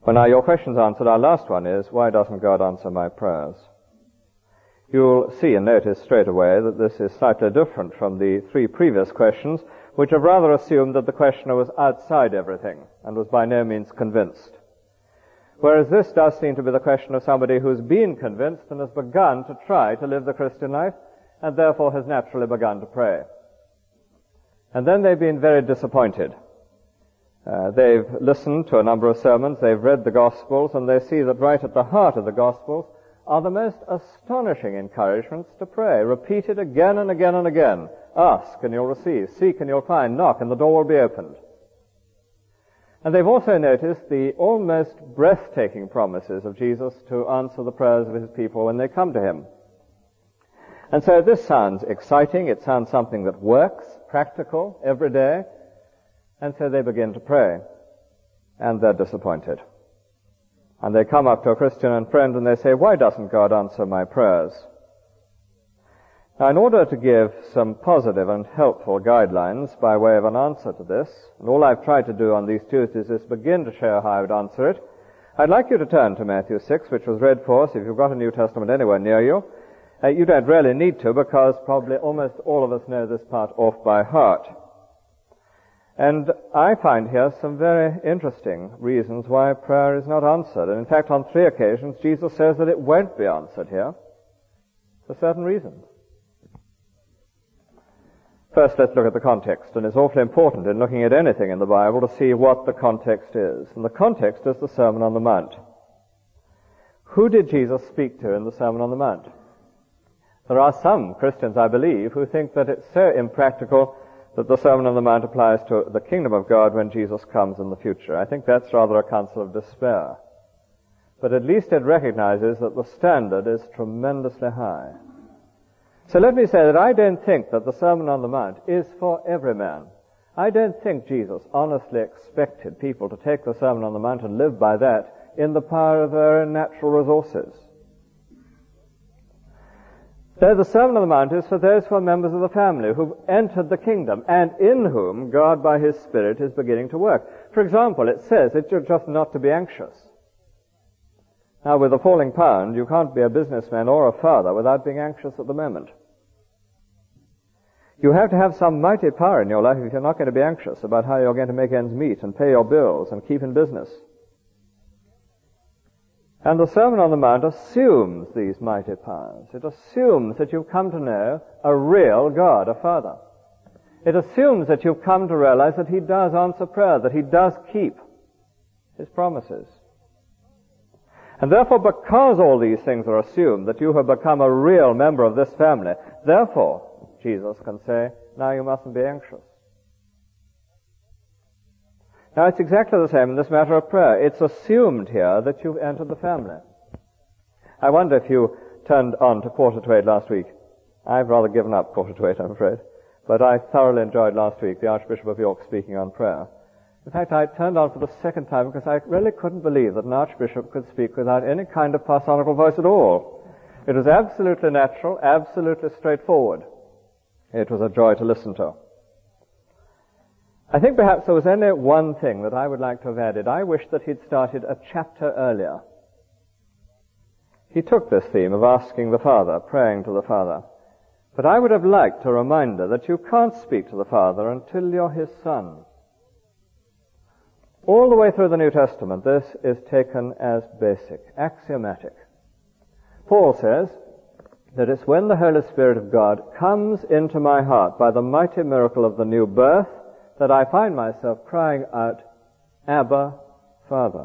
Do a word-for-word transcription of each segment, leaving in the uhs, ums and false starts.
Well, now your question's answered. Our last one is, why doesn't God answer my prayers? You'll see and notice straight away that this is slightly different from the three previous questions, which have rather assumed that the questioner was outside everything and was by no means convinced. Whereas this does seem to be the question of somebody who's been convinced and has begun to try to live the Christian life, and therefore has naturally begun to pray. And then they've been very disappointed. Uh, they've listened to a number of sermons, they've read the Gospels, and they see that right at the heart of the Gospels are the most astonishing encouragements to pray, repeated again and again and again. Ask and you'll receive, seek and you'll find, knock and the door will be opened. And they've also noticed the almost breathtaking promises of Jesus to answer the prayers of his people when they come to him. And so this sounds exciting, it sounds something that works, practical, every day, and so they begin to pray, and they're disappointed. And they come up to a Christian and friend and they say, why doesn't God answer my prayers? Now, in order to give some positive and helpful guidelines by way of an answer to this, and all I've tried to do on these Tuesdays is begin to show how I would answer it, I'd like you to turn to Matthew six, which was read for us. If you've got a New Testament anywhere near you, uh, you don't really need to, because probably almost all of us know this part off by heart. And I find here some very interesting reasons why prayer is not answered. And in fact, on three occasions, Jesus says that it won't be answered here for certain reasons. First, let's look at the context. And it's awfully important in looking at anything in the Bible to see what the context is. And the context is the Sermon on the Mount. Who did Jesus speak to in the Sermon on the Mount? There are some Christians, I believe, who think that it's so impractical that the Sermon on the Mount applies to the kingdom of God when Jesus comes in the future. I think that's rather a counsel of despair. But at least it recognizes that the standard is tremendously high. So let me say that I don't think that the Sermon on the Mount is for every man. I don't think Jesus honestly expected people to take the Sermon on the Mount and live by that in the power of their own natural resources. So the Sermon on the Mount is for those who are members of the family, who've entered the kingdom, and in whom God by his Spirit is beginning to work. For example, it says that you're just not to be anxious. Now, with a falling pound, you can't be a businessman or a father without being anxious at the moment. You have to have some mighty power in your life if you're not going to be anxious about how you're going to make ends meet and pay your bills and keep in business. And the Sermon on the Mount assumes these mighty powers. It assumes that you've come to know a real God, a Father. It assumes that you've come to realize that he does answer prayer, that he does keep his promises. And therefore, because all these things are assumed, that you have become a real member of this family, therefore, Jesus can say, now you mustn't be anxious. Now, it's exactly the same in this matter of prayer. It's assumed here that you've entered the family. I wonder if you turned on to quarter to eight last week. I've rather given up quarter to eight, I'm afraid. But I thoroughly enjoyed last week the Archbishop of York speaking on prayer. In fact, I turned on for the second time because I really couldn't believe that an archbishop could speak without any kind of parsonical voice at all. It was absolutely natural, absolutely straightforward. It was a joy to listen to. I think perhaps there was only one thing that I would like to have added. I wish that he'd started a chapter earlier. He took this theme of asking the Father, praying to the Father. But I would have liked a reminder that you can't speak to the Father until you're his son. All the way through the New Testament, this is taken as basic, axiomatic. Paul says that it's when the Holy Spirit of God comes into my heart by the mighty miracle of the new birth that I find myself crying out, Abba, Father.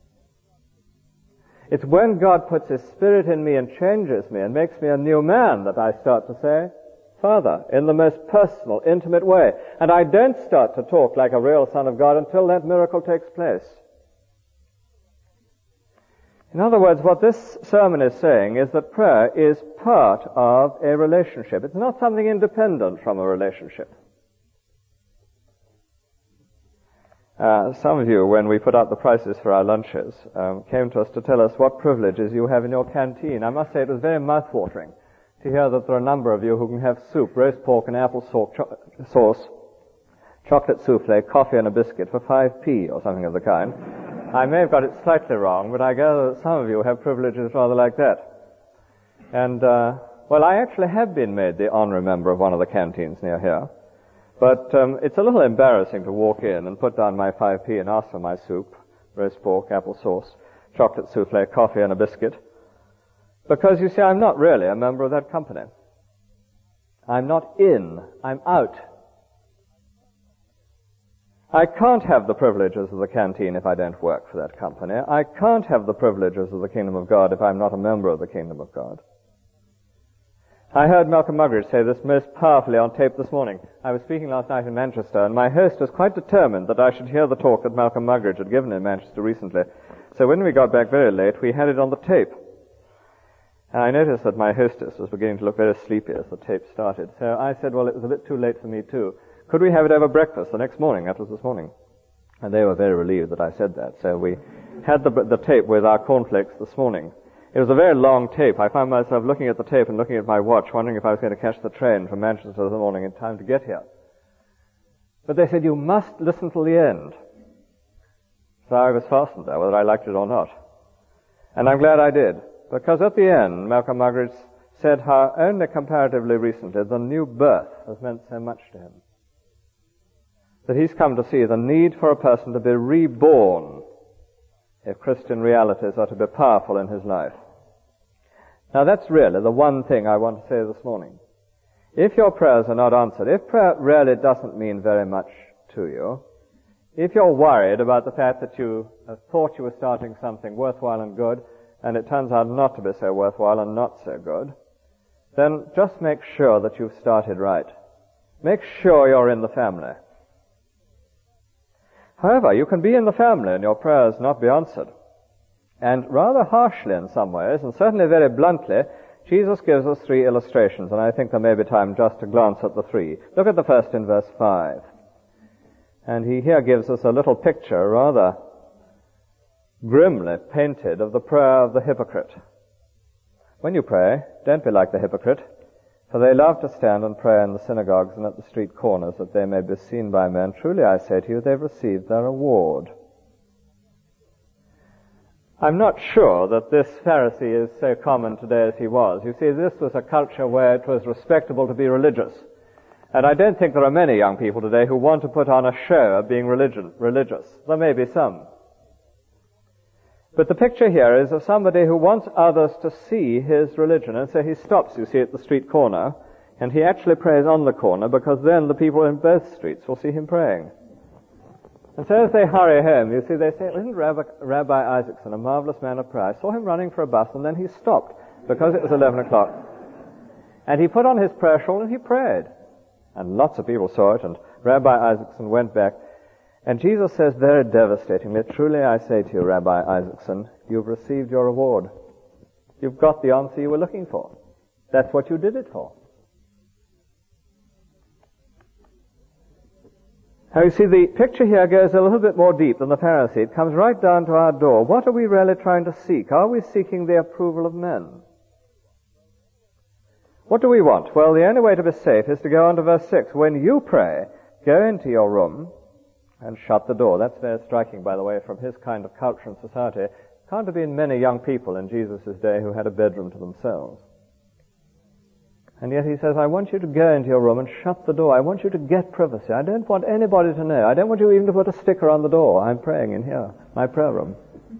It's when God puts his Spirit in me and changes me and makes me a new man that I start to say, Father, in the most personal, intimate way. And I don't start to talk like a real son of God until that miracle takes place. In other words, what this sermon is saying is that prayer is part of a relationship. It's not something independent from a relationship. Uh, some of you, when we put out the prices for our lunches, um, came to us to tell us what privileges you have in your canteen. I must say it was very mouth-watering to hear that there are a number of you who can have soup, roast pork and apple sauce, chocolate souffle, coffee and a biscuit for five p or something of the kind. I may have got it slightly wrong, but I gather that some of you have privileges rather like that. And, uh, well, I actually have been made the honorary member of one of the canteens near here. But um, it's a little embarrassing to walk in and put down my five p and ask for my soup, roast pork, apple sauce, chocolate souffle, coffee, and a biscuit. Because, you see, I'm not really a member of that company. I'm not in. I'm out. I can't have the privileges of the canteen if I don't work for that company. I can't have the privileges of the kingdom of God if I'm not a member of the kingdom of God. I heard Malcolm Muggeridge say this most powerfully on tape this morning. I was speaking last night in Manchester, and my host was quite determined that I should hear the talk that Malcolm Muggeridge had given in Manchester recently. So when we got back very late, we had it on the tape. And I noticed that my hostess was beginning to look very sleepy as the tape started. So I said, well, it was a bit too late for me too. Could we have it over breakfast the next morning? That was this morning. And they were very relieved that I said that. So we had the, the tape with our cornflakes this morning. It was a very long tape. I found myself looking at the tape and looking at my watch, wondering if I was going to catch the train from Manchester this morning in time to get here. But they said, you must listen till the end. So I was fastened there, whether I liked it or not. And I'm glad I did. Because at the end, Malcolm Muggeridge said how only comparatively recently the new birth has meant so much to him. That he's come to see the need for a person to be reborn if Christian realities are to be powerful in his life. Now that's really the one thing I want to say this morning. If your prayers are not answered, if prayer really doesn't mean very much to you, if you're worried about the fact that you thought you were starting something worthwhile and good, and it turns out not to be so worthwhile and not so good, then just make sure that you've started right. Make sure you're in the family. However, you can be in the family and your prayers not be answered. And rather harshly in some ways, and certainly very bluntly, Jesus gives us three illustrations, and I think there may be time just to glance at the three. Look at the first in verse five. And he here gives us a little picture, rather grimly painted, of the prayer of the hypocrite. When you pray, don't be like the hypocrite, for they love to stand and pray in the synagogues and at the street corners, that they may be seen by men. Truly I say to you, they've received their reward. I'm not sure that this Pharisee is so common today as he was. You see, this was a culture where it was respectable to be religious. And I don't think there are many young people today who want to put on a show of being religion, religious. There may be some. But the picture here is of somebody who wants others to see his religion. And so he stops, you see, at the street corner, and he actually prays on the corner, because then the people in both streets will see him praying. And so as they hurry home, you see, they say, isn't Rabbi, Rabbi Isaacson a marvelous man of prayer? I saw him running for a bus, and then he stopped, because it was eleven o'clock. And he put on his prayer shawl and he prayed. And lots of people saw it, and Rabbi Isaacson went back. And Jesus says very devastatingly, truly I say to you, Rabbi Isaacson, you've received your reward. You've got the answer you were looking for. That's what you did it for. Now you see, the picture here goes a little bit more deep than the Pharisee. It comes right down to our door. What are we really trying to seek? Are we seeking the approval of men? What do we want? Well, the only way to be safe is to go on to verse six. When you pray, go into your room and shut the door. That's very striking, by the way, from his kind of culture and society. Can't have been many young people in Jesus' day who had a bedroom to themselves. And yet he says, I want you to go into your room and shut the door. I want you to get privacy. I don't want anybody to know. I don't want you even to put a sticker on the door. I'm praying in here, my prayer room.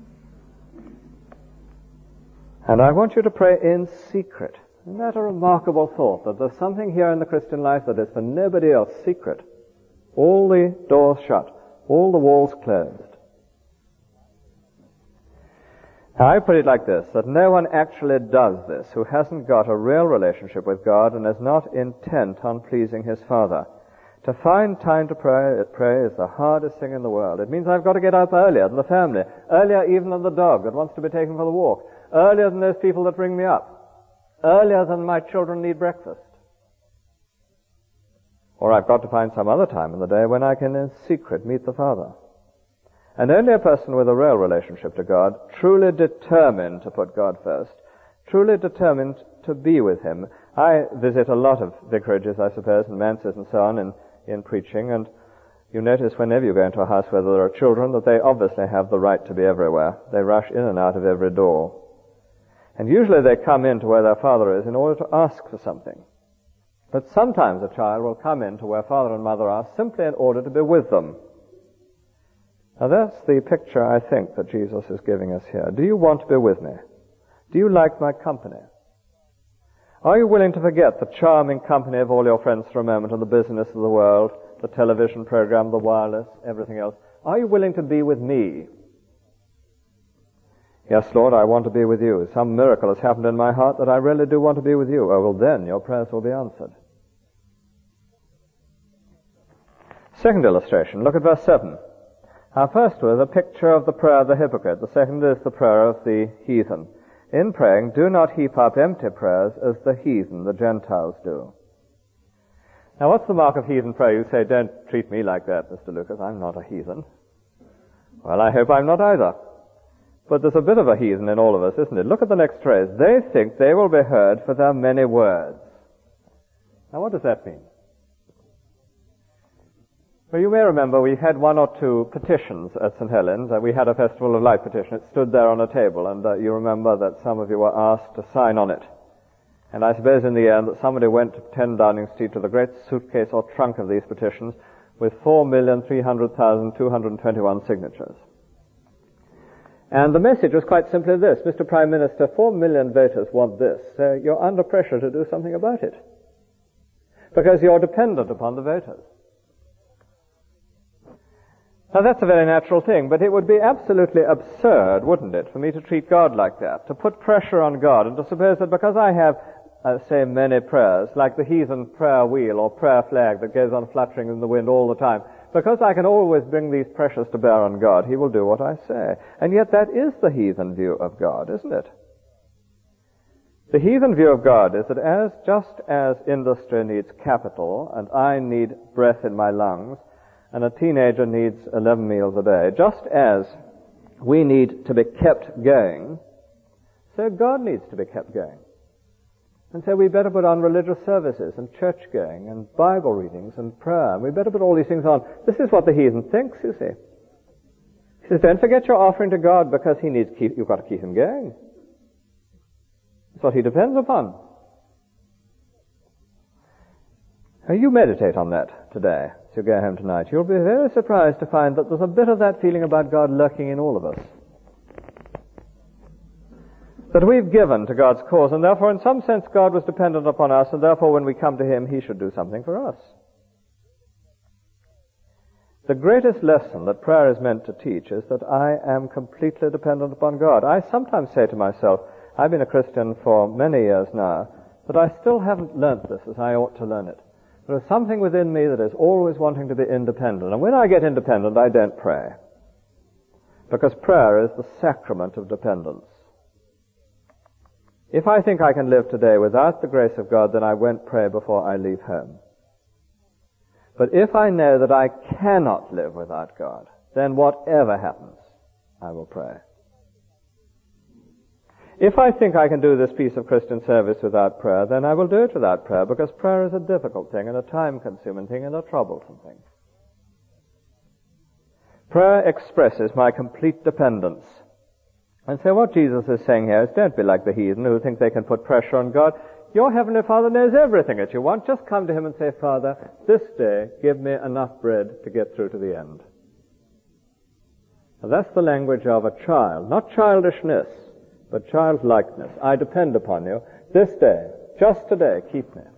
And I want you to pray in secret. Isn't that a remarkable thought, that there's something here in the Christian life that is for nobody else secret? All the doors shut, all the walls closed. Now, I put it like this, that no one actually does this who hasn't got a real relationship with God and is not intent on pleasing his Father. To find time to pray, pray is the hardest thing in the world. It means I've got to get up earlier than the family, earlier even than the dog that wants to be taken for the walk, earlier than those people that ring me up, earlier than my children need breakfast. Or I've got to find some other time in the day when I can in secret meet the Father. And only a person with a real relationship to God, truly determined to put God first, truly determined to be with him. I visit a lot of vicarages, I suppose, and manses and so on in, in preaching, and You notice whenever you go into a house where there are children that they obviously have the right to be everywhere. They rush in and out of every door. And usually they come in to where their father is in order to ask for something. But sometimes a child will come in to where father and mother are simply in order to be with them. Now that's the picture, I think, that Jesus is giving us here. Do you want to be with me? Do you like my company? Are you willing to forget the charming company of all your friends for a moment and the business of the world, the television program, the wireless, everything else? Are you willing to be with me? Yes, Lord, I want to be with you. Some miracle has happened in my heart that I really do want to be with you. Oh, well, then your prayers will be answered. Second illustration, look at verse seven. Our first was a picture of the prayer of the hypocrite. The second is the prayer of the heathen. In praying, do not heap up empty prayers as the heathen, the Gentiles, do. Now, what's the mark of heathen prayer? You say, don't treat me like that, Mister Lucas. I'm not a heathen. Well, I hope I'm not either. But there's a bit of a heathen in all of us, isn't it? Look at the next phrase. They think they will be heard for their many words. Now, what does that mean? Well, you may remember we had one or two petitions at Saint Helens. Uh, we had a Festival of Light petition. It stood there on a table, and uh, you remember that some of you were asked to sign on it. And I suppose in the end that somebody went to ten Downing Street with a great suitcase or trunk of these petitions with four million three hundred thousand two hundred twenty-one signatures. And the message was quite simply this: Mister Prime Minister, four million voters want this, so you're under pressure to do something about it. Because you're dependent upon the voters. Now that's a very natural thing, but it would be absolutely absurd, wouldn't it, for me to treat God like that, to put pressure on God and to suppose that because I have, uh, say, many prayers, like the heathen prayer wheel or prayer flag that goes on fluttering in the wind all the time, because I can always bring these pressures to bear on God, He will do what I say. And yet that is the heathen view of God, isn't it? The heathen view of God is that as just as industry needs capital, and I need breath in my lungs, and a teenager needs eleven meals a day, just as we need to be kept going, so God needs to be kept going. And so we better put on religious services and church going and Bible readings and prayer. And we better put all these things on. This is what the heathen thinks, you see. He says, don't forget your offering to God because he needs keep, you've got to keep him going. That's what he depends upon. Now you meditate on that today as you go home tonight. You'll be very surprised to find that there's a bit of that feeling about God lurking in all of us. That we've given to God's cause, and therefore in some sense God was dependent upon us, and therefore when we come to Him, He should do something for us. The greatest lesson that prayer is meant to teach is that I am completely dependent upon God. I sometimes say to myself, I've been a Christian for many years now, but I still haven't learnt this as I ought to learn it. There is something within me that is always wanting to be independent, and when I get independent, I don't pray. Because prayer is the sacrament of dependence. If I think I can live today without the grace of God, then I won't pray before I leave home. But if I know that I cannot live without God, then whatever happens, I will pray. If I think I can do this piece of Christian service without prayer, then I will do it without prayer, because prayer is a difficult thing and a time-consuming thing and a troublesome thing. Prayer expresses my complete dependence. And so what Jesus is saying here is, don't be like the heathen who think they can put pressure on God. Your Heavenly Father knows everything that you want. Just come to Him and say, Father, this day give me enough bread to get through to the end. Now that's the language of a child, not childishness, but childlikeness. I depend upon you. This day, just today, keep me.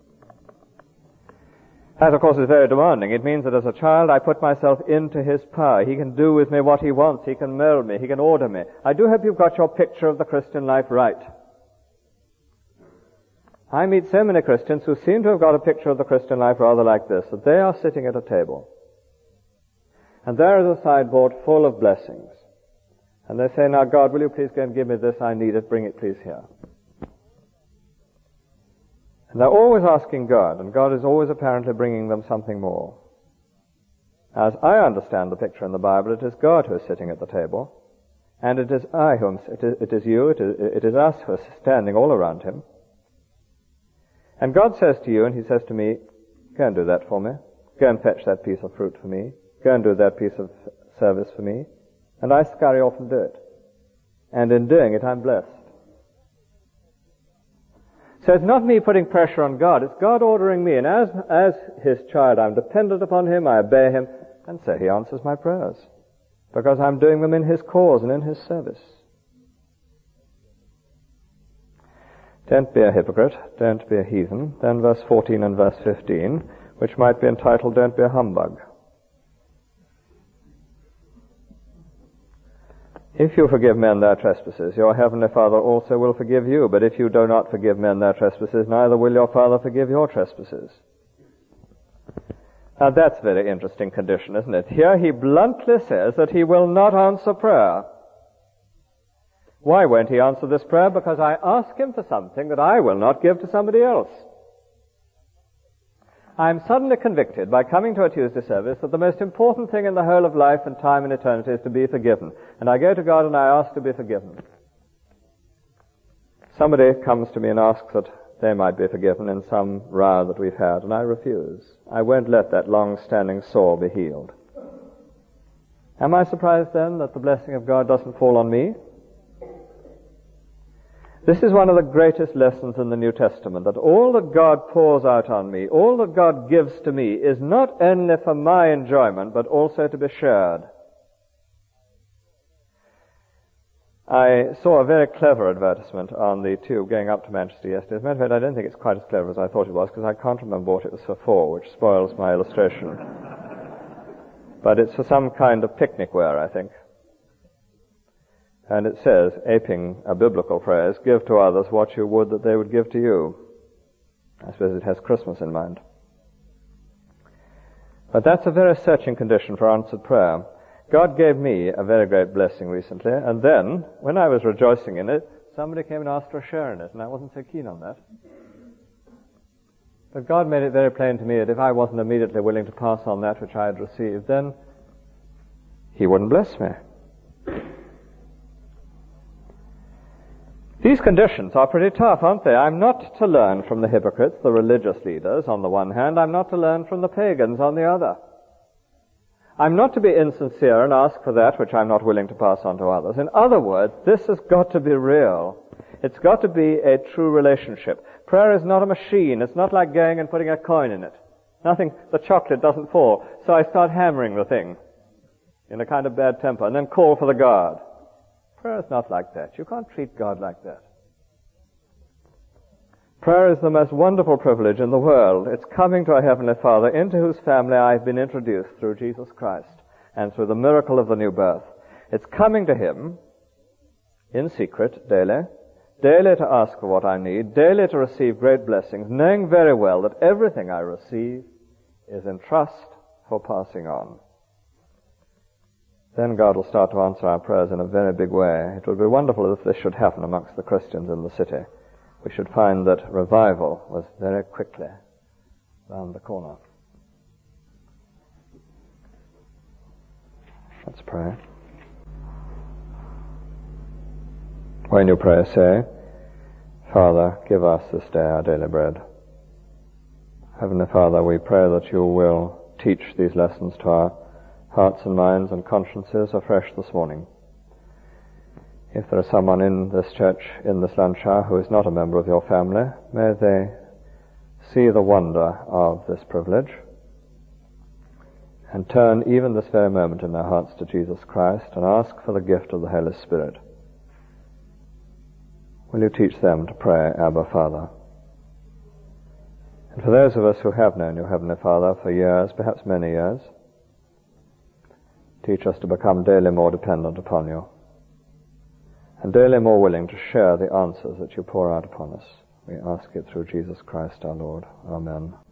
That, of course, is very demanding. It means that as a child, I put myself into His power. He can do with me what He wants. He can mold me. He can order me. I do hope you've got your picture of the Christian life right. I meet so many Christians who seem to have got a picture of the Christian life rather like this, that they are sitting at a table, and there is a sideboard full of blessings. And they say, now, God, will you please go and give me this? I need it. Bring it, please, here. And they're always asking God, and God is always apparently bringing them something more. As I understand the picture in the Bible, it is God who is sitting at the table, and it is I who am, it is, it is you, it is, it is us who are standing all around Him. And God says to you, and He says to me, go and do that for me. go and fetch that piece of fruit for me, go and do that piece of service for me, and I scurry off and do it. And in doing it, I'm blessed. So it's not me putting pressure on God, it's God ordering me, and as, as His child, I'm dependent upon Him, I obey Him, and so He answers my prayers, because I'm doing them in His cause and in His service. Don't be a hypocrite, don't be a heathen. Then verse fourteen and verse fifteen, which might be entitled, Don't be a humbug. If you forgive men their trespasses, your heavenly Father also will forgive you. But if you do not forgive men their trespasses, neither will your Father forgive your trespasses. Now that's a very interesting condition, isn't it? Here He bluntly says that He will not answer prayer. Why won't He answer this prayer? Because I ask Him for something that I will not give to somebody else. I am suddenly convicted by coming to a Tuesday service that the most important thing in the whole of life and time and eternity is to be forgiven. And I go to God and I ask to be forgiven. Somebody comes to me and asks that they might be forgiven in some row that we've had, and I refuse. I won't let that long-standing sore be healed. Am I surprised then that the blessing of God doesn't fall on me? This is one of the greatest lessons in the New Testament, that all that God pours out on me, all that God gives to me, is not only for my enjoyment, but also to be shared. I saw a very clever advertisement on the tube going up to Manchester yesterday. As a matter of fact, I don't think it's quite as clever as I thought it was, because I can't remember what it was for, which spoils my illustration. But it's for some kind of picnic wear, I think. And it says, aping a biblical phrase, give to others what you would that they would give to you. I suppose it has Christmas in mind. But that's a very searching condition for answered prayer. God gave me a very great blessing recently, and then, when I was rejoicing in it, somebody came and asked for a share in it, and I wasn't so keen on that. But God made it very plain to me that if I wasn't immediately willing to pass on that which I had received, then He wouldn't bless me. These conditions are pretty tough, aren't they? I'm not to learn from the hypocrites, the religious leaders, on the one hand. I'm not to learn from the pagans on the other. I'm not to be insincere and ask for that which I'm not willing to pass on to others. In other words, this has got to be real. It's got to be a true relationship. Prayer is not a machine. It's not like going and putting a coin in it. Nothing, the chocolate doesn't fall. So I start hammering the thing in a kind of bad temper and then call for the guard. Prayer is not like that. You can't treat God like that. Prayer is the most wonderful privilege in the world. It's coming to our Heavenly Father, into whose family I've been introduced through Jesus Christ and through the miracle of the new birth. It's coming to Him in secret daily, daily to ask for what I need, daily to receive great blessings, knowing very well that everything I receive is in trust for passing on. Then God will start to answer our prayers in a very big way. It would be wonderful if this should happen amongst the Christians in the city. We should find that revival was very quickly round the corner. Let's pray. When you pray, say, Father, give us this day our daily bread. Heavenly Father, we pray that you will teach these lessons to our hearts and minds and consciences afresh this morning. If there is someone in this church, in this lunch hour, who is not a member of your family, may they see the wonder of this privilege and turn even this very moment in their hearts to Jesus Christ and ask for the gift of the Holy Spirit. Will you teach them to pray, Abba, Father? And for those of us who have known you, Heavenly Father, for years, perhaps many years, teach us to become daily more dependent upon you and daily more willing to share the answers that you pour out upon us. We ask it through Jesus Christ our Lord. Amen.